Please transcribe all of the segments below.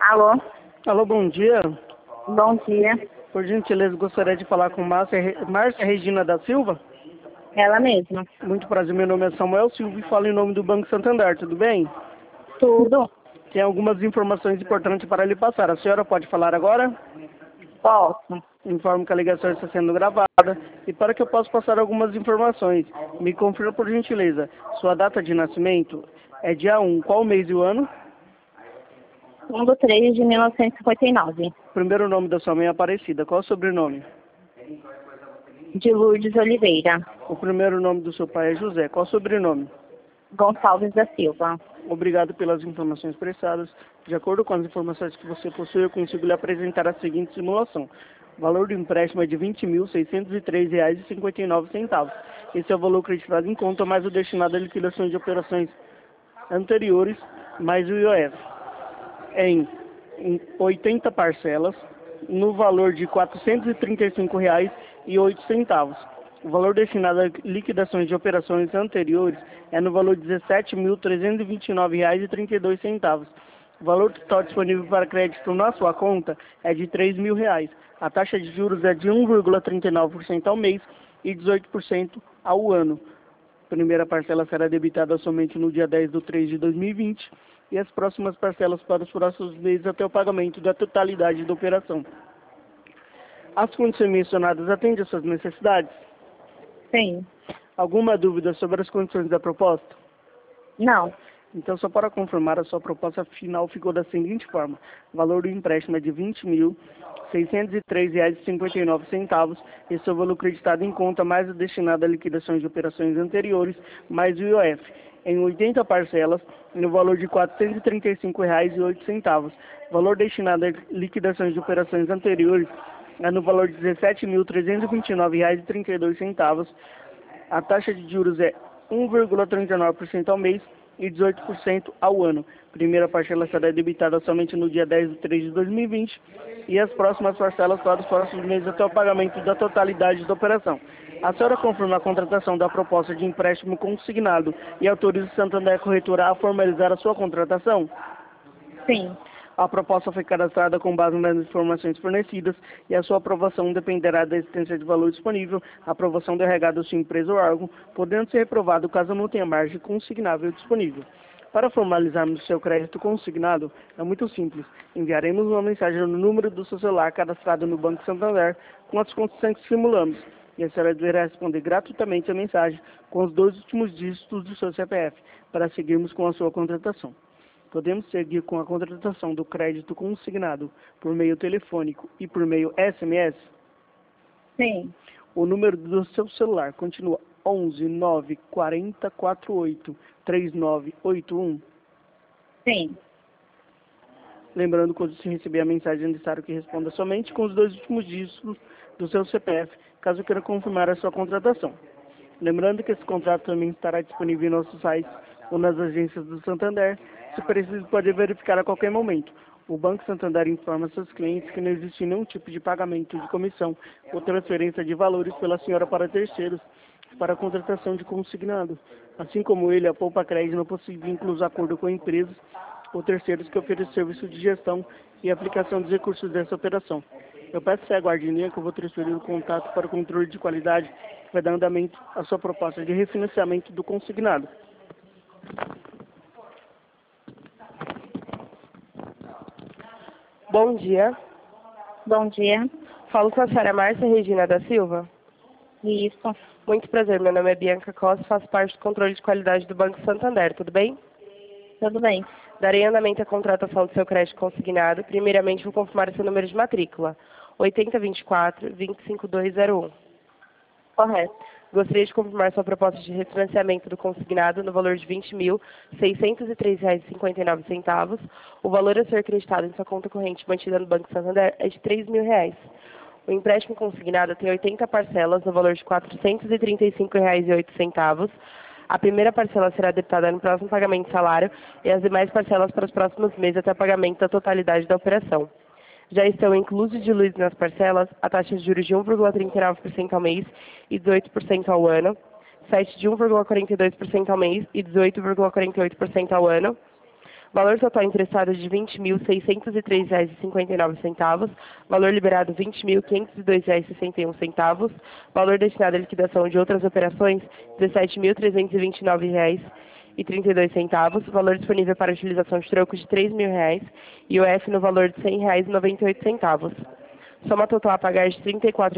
Alô, Alô, bom dia. bom dia. Por gentileza, gostaria de falar com Márcia Regina da Silva. Ela mesma. Muito prazer, meu nome é Samuel Silva e falo em nome do Banco Santander, tudo bem? Tudo? Tem algumas informações importantes para lhe passar. A senhora pode falar agora? Posso. Informo que a ligação está sendo gravada e para que eu possa passar algumas informações, me confirma por gentileza. Sua data de nascimento é dia 1, qual mês e o ano? 1/3 de 1959. Primeiro nome da sua mãe é Aparecida, qual é o sobrenome? De Lourdes Oliveira. O primeiro nome do seu pai é José, qual é o sobrenome? Gonçalves da Silva. Obrigado pelas informações prestadas. De acordo com as informações que você possui, eu consigo lhe apresentar a seguinte simulação. O valor do empréstimo é de R$ 20.603,59. Esse é o valor acreditado em conta, mais o destinado à liquidação de operações anteriores, mais o IOF. Em 80 parcelas, no valor de R$ 435,08. O valor destinado a liquidações de operações anteriores é no valor de R$ 17.329,32. O valor total disponível para crédito na sua conta é de R$ 3.000. A taxa de juros é de 1,39% ao mês e 18% ao ano. A primeira parcela será debitada somente no dia 10/3 de 2020 e as próximas parcelas para os próximos meses até o pagamento da totalidade da operação. As condições mencionadas atendem às suas necessidades? Sim. Alguma dúvida sobre as condições da proposta? Não. Então, só para confirmar, a sua proposta final ficou da seguinte forma. O valor do empréstimo é de R$ 20.603,59. Esse é o valor creditado em conta, mais o destinado à liquidação de operações anteriores, mais o IOF. Em 80 parcelas, no valor de R$ 435,08. O valor destinado à liquidação de operações anteriores é no valor de R$ 17.329,32. A taxa de juros é 1,39% ao mês e 18% ao ano. Primeira parcela será debitada somente no dia 10/3 de 2020 e as próximas parcelas para os próximos meses até o pagamento da totalidade da operação. A senhora confirma a contratação da proposta de empréstimo consignado e autoriza o Santander Corretora a formalizar a sua contratação? Sim. A proposta foi cadastrada com base nas informações fornecidas e a sua aprovação dependerá da existência de valor disponível, a aprovação do RH da sua empresa ou órgão, podendo ser reprovado caso não tenha margem consignável disponível. Para formalizarmos o seu crédito consignado, é muito simples. Enviaremos uma mensagem no número do seu celular cadastrado no Banco Santander com as condições que simulamos. E a senhora deverá responder gratuitamente a mensagem com os 2 últimos dígitos do seu CPF para seguirmos com a sua contratação. Podemos seguir com a contratação do crédito consignado por meio telefônico e por meio SMS? Sim. O número do seu celular continua 11 9 40 48 3981? Sim. Lembrando, quando se receber a mensagem, é necessário que responda somente com os 2 últimos dígitos do seu CPF, caso queira confirmar a sua contratação. Lembrando que esse contrato também estará disponível em nossos sites ou nas agências do Santander. Se preciso, pode verificar a qualquer momento. O Banco Santander informa seus clientes que não existe nenhum tipo de pagamento de comissão ou transferência de valores pela senhora para terceiros para a contratação de consignado. Assim como ele, a Poupa Crédito não possui vínculos de acordo com empresas ou terceiros que oferecem serviço de gestão e aplicação dos recursos dessa operação. Eu peço que você aguarde em linha que eu vou transferir o contato para o controle de qualidade que vai dar andamento à sua proposta de refinanciamento do consignado. Bom dia. Bom dia. Falo com a senhora Márcia Regina da Silva. Isso. Muito prazer, meu nome é Bianca Costa, faço parte do controle de qualidade do Banco Santander, tudo bem? Tudo bem. Darei andamento à contratação do seu crédito consignado. Primeiramente, vou confirmar o seu número de matrícula, 8024-25201. Correto. Gostaria de confirmar sua proposta de refinanciamento do consignado no valor de R$ 20.603,59. O valor a ser acreditado em sua conta corrente mantida no Banco Santander é de R$ 3.000. O empréstimo consignado tem 80 parcelas no valor de R$ 435,08. A primeira parcela será debitada no próximo pagamento de salário e as demais parcelas para os próximos meses até o pagamento da totalidade da operação. Já estão inclusos de luz nas parcelas a taxa de juros de 1,39% ao mês e 18% ao ano, site de 1,42% ao mês e 18,48% ao ano, Valor total emprestado de R$ 20.603,59. Valor liberado R$ 20.502,61. Valor destinado à liquidação de outras operações R$ 17.329,32. Valor disponível para utilização de trocos de R$ 3.000 e o F no valor de R$ 100,98. Soma total a pagar de R$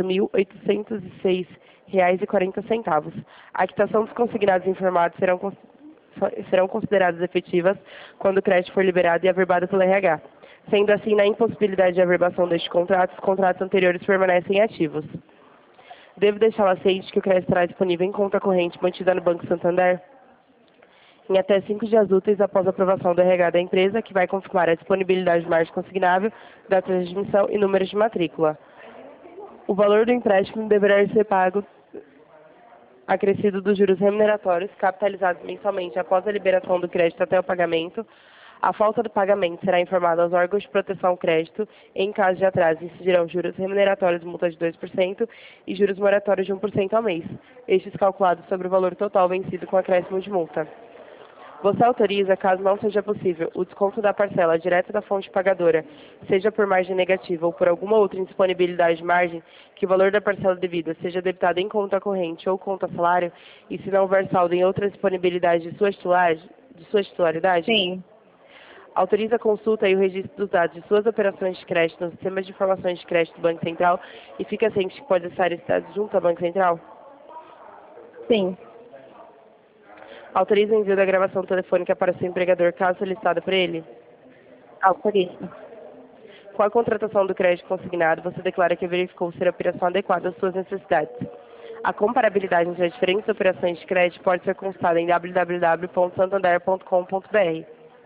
34.806,40. A quitação dos consignados informados serão consideradas efetivas quando o crédito for liberado e averbado pelo RH. Sendo assim, na impossibilidade de averbação deste contrato, os contratos anteriores permanecem ativos. Devo deixá-la ciente que o crédito estará disponível em conta corrente mantida no Banco Santander em até 5 dias úteis após a aprovação do RH da empresa, que vai confirmar a disponibilidade de margem consignável, data de admissão e números de matrícula. O valor do empréstimo deverá ser pago acrescido dos juros remuneratórios, capitalizados mensalmente após a liberação do crédito até o pagamento. A falta do pagamento será informada aos órgãos de proteção ao crédito. Em caso de atraso, incidirão juros remuneratórios, multa de 2% e juros moratórios de 1% ao mês, estes calculados sobre o valor total vencido com acréscimo de multa. Você autoriza, caso não seja possível, o desconto da parcela direta da fonte pagadora, seja por margem negativa ou por alguma outra indisponibilidade de margem, que o valor da parcela devida seja debitado em conta corrente ou conta salário, e se não houver saldo em outra disponibilidade de sua titularidade? Sim. Autoriza a consulta e o registro dos dados de suas operações de crédito no sistema de informações de crédito do Banco Central e fica ciente que pode acessar esses dados junto ao Banco Central? Sim. Autoriza o envio da gravação telefônica para seu empregador, caso solicitada por ele? Autorizo. Com a contratação do crédito consignado, você declara que verificou ser a operação adequada às suas necessidades. A comparabilidade entre as diferentes operações de crédito pode ser consultada em www.santander.com.br.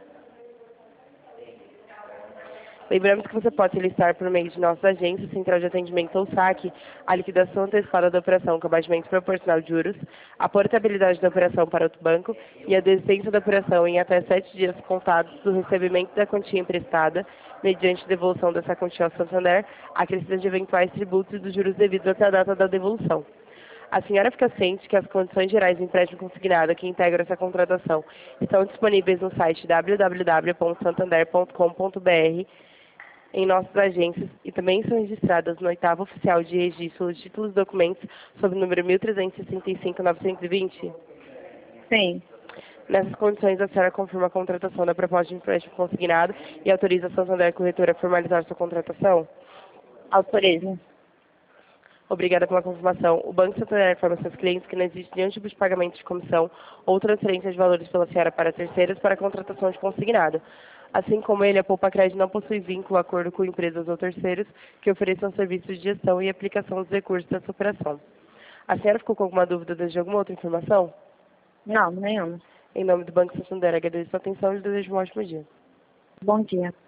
Lembramos que você pode solicitar por meio de nossas agências, central de atendimento ou saque, a liquidação antecipada da operação com abatimento proporcional de juros, a portabilidade da operação para outro banco e a desistência da operação em até 7 dias contados do recebimento da quantia emprestada, mediante devolução dessa quantia ao Santander, acrescida de eventuais tributos e dos juros devidos até a data da devolução. A senhora fica ciente que as condições gerais do empréstimo consignado que integram essa contratação estão disponíveis no site www.santander.com.br, em nossas agências e também são registradas no 8º Oficial de Registro dos Títulos e Documentos sob o número 1365-920? Sim. Nessas condições, a senhora confirma a contratação da proposta de empréstimo consignado e autoriza a Santander Corretora a formalizar sua contratação? Autorizo. Obrigada pela confirmação. O Banco Santander informa seus clientes que não existe nenhum tipo de pagamento de comissão ou transferência de valores pela senhora para terceiros para a contratação de consignado. Assim como ele, a Poupa Crédito não possui vínculo, acordo com empresas ou terceiros que ofereçam serviços de gestão e aplicação dos recursos dessa operação. A senhora ficou com alguma dúvida de alguma outra informação? Não, nenhuma. Em nome do Banco Santander, agradeço a atenção e lhe desejo um ótimo dia. Bom dia.